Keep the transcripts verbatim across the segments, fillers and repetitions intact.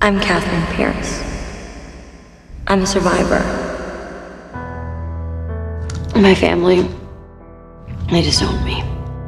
I'm Catherine Pierce. I'm a survivor. My family, they disowned me.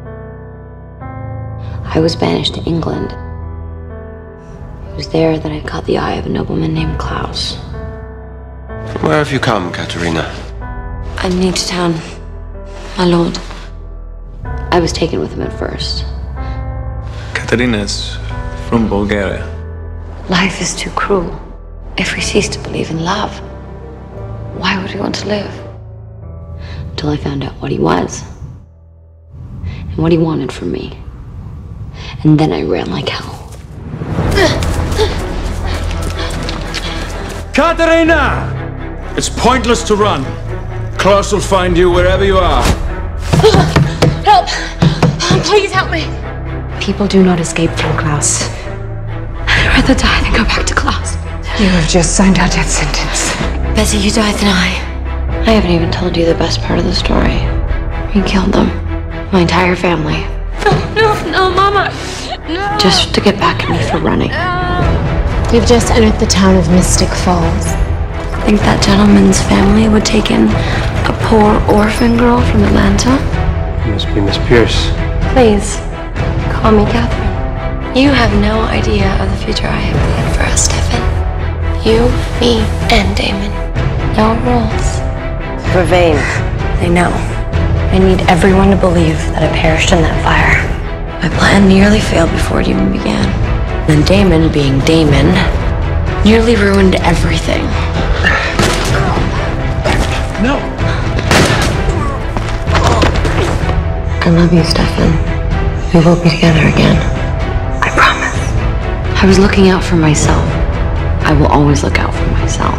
I was banished to England. It was there that I caught the eye of a nobleman named Klaus. Where have you come, Katerina? I'm new to town, my lord. I was taken with him at first. Katerina is from Bulgaria. Life is too cruel. If we cease to believe in love, why would we want to live? Until I found out what he was and what he wanted from me. And then I ran like hell. Katerina! It's pointless to run. Klaus will find you wherever you are. Help! Please help me! People do not escape from Klaus. I'd rather die than go back to Klaus. You have just signed our death sentence. Better you die than I. I haven't even told you the best part of the story. He killed them. My entire family. No, no, no, Mama! No! Just to get back at me for running. We've just entered the town of Mystic Falls. Think that gentleman's family would take in a poor orphan girl from Atlanta? You must be Miss Pierce. Please, call me Catherine. You have no idea of the future I have planned for us, Stefan. You, me, and Damon. No rules. Vervain, they know. I need everyone to believe that I perished in that fire. My plan nearly failed before it even began. Then Damon, being Damon, nearly ruined everything. No. I love you, Stefan. We will be together again. I promise. I was looking out for myself. I will always look out for myself.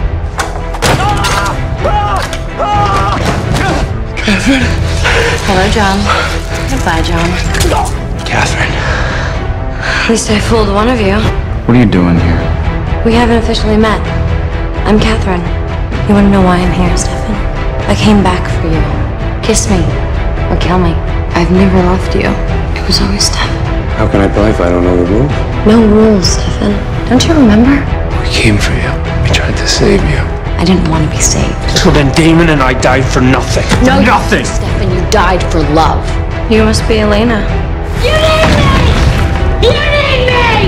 Catherine. Hello, John. Goodbye, John. Catherine. At least I fooled one of you. What are you doing here? We haven't officially met. I'm Catherine. You want to know why I'm here, Stefan? I came back for you. Kiss me or kill me. I've never left you. It was always Stefan. How can I play if I don't know the rules? No rules, Stefan. Don't you remember? We came for you. We tried to save you. I didn't want to be saved. So then Damon and I died for nothing. No, you- nothing. Stefan, you died for love. You must be Elena. You need me! You need me!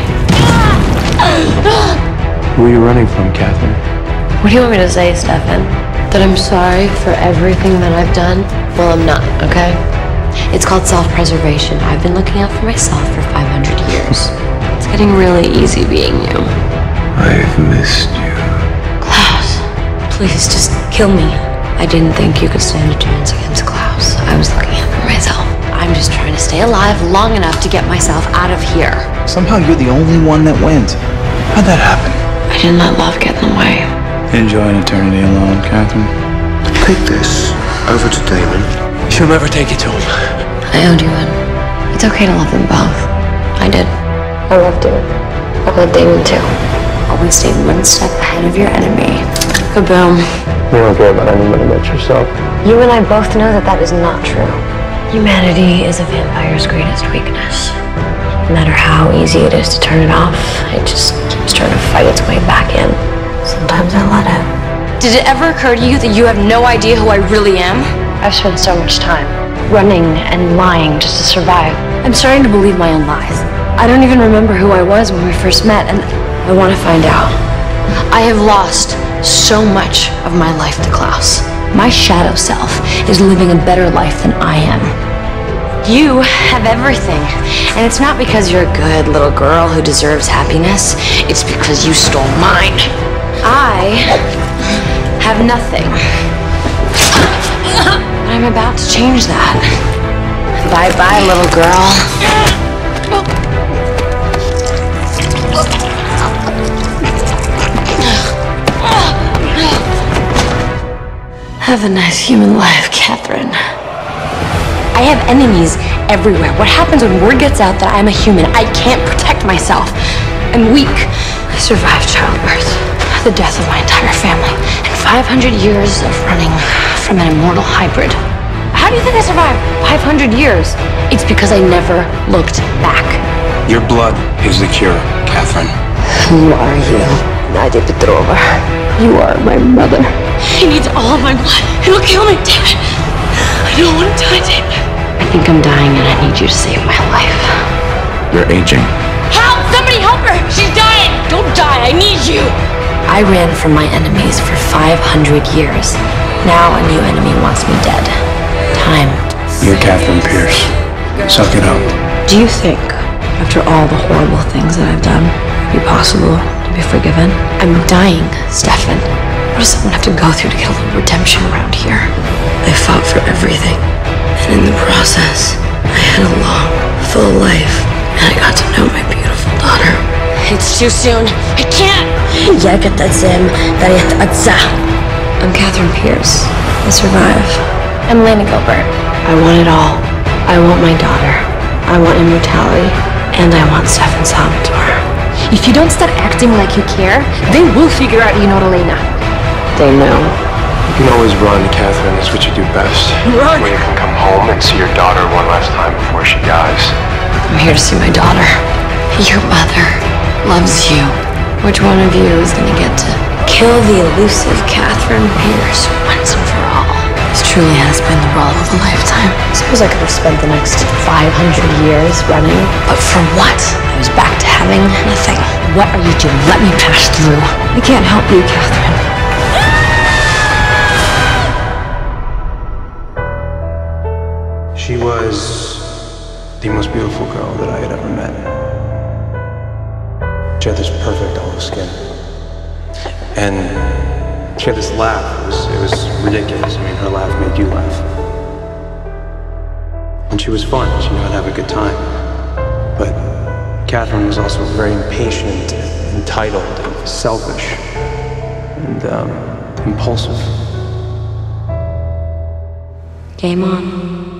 Who are you running from, Catherine? What do you want me to say, Stefan? That I'm sorry for everything that I've done? Well, I'm not, okay? It's called self-preservation. I've been looking out for myself for five hundred years. It's getting really easy being you. I've missed you. Klaus, please just kill me. I didn't think you could stand a chance against Klaus. I was looking out for myself. I'm just trying to stay alive long enough to get myself out of here. Somehow you're the only one that wins. How'd that happen? I didn't let love get in the way. Enjoy an eternity alone, Catherine. Take this over to Damon. She'll never take you to him. I owed you one. It's okay to love them both. I did. I loved you. I loved Damon too. Always stay one step ahead of your enemy. Kaboom. You don't care about anybody but yourself. You and I both know that that is not true. Humanity is a vampire's greatest weakness. No matter how easy it is to turn it off, it just keeps trying to fight its way back in. Sometimes I let it. Did it ever occur to you that you have no idea who I really am? I've spent so much time running and lying just to survive. I'm starting to believe my own lies. I don't even remember who I was when we first met, and I want to find out. I have lost so much of my life to Klaus. My shadow self is living a better life than I am. You have everything, and it's not because you're a good little girl who deserves happiness. It's because you stole mine. I have nothing. I'm about to change that. Bye-bye, little girl. Have a nice human life, Catherine. I have enemies everywhere. What happens when word gets out that I'm a human? I can't protect myself. I'm weak. I survived childbirth, the death of my entire family, and five hundred years of running from an immortal hybrid. How do you think I survived five hundred years? It's because I never looked back. Your blood is the cure, Catherine. Who are you? Nadia Petrova. You are my mother. He needs all of my blood. He'll kill me, David. I don't want to die, David. I think I'm dying and I need you to save my life. You're aging. Help! Somebody help her! She's dying! Don't die, I need you! I ran from my enemies for five hundred years. Now a new enemy wants me dead. Time. You're Catherine Pierce. Suck it up. Do you think, after all the horrible things that I've done, it'd be possible to be forgiven? I'm dying, Stefan. What does someone have to go through to get a little redemption around here? I fought for everything, and in the process, I had a long, full life, and I got to know my beautiful daughter. It's too soon. I can't! I'm Catherine Pierce. I survive. I'm Lena Gilbert. I want it all. I want my daughter. I want immortality. And I want Stefan Salvatore. If you don't start acting like you care, they will figure out you're not Elena. They know. You can always run, Catherine. That's what you do best. Run! Where you can come home and see your daughter one last time before she dies. I'm here to see my daughter. Your mother loves you. Which one of you is gonna get to kill the elusive Catherine Pierce once and for all? This truly has been the brawl of a lifetime. I suppose I could have spent the next five hundred years running, but for what? I was back to having nothing. What are you doing? Let me pass through. I can't help you, Catherine. She was the most beautiful girl that I had ever met. She had this perfect olive skin. And she had this laugh. It was, it was ridiculous. I mean, her laugh made you laugh. And she was fun. She knew how to have a good time. But Catherine was also very impatient, and entitled, and selfish, and um, impulsive. Game on.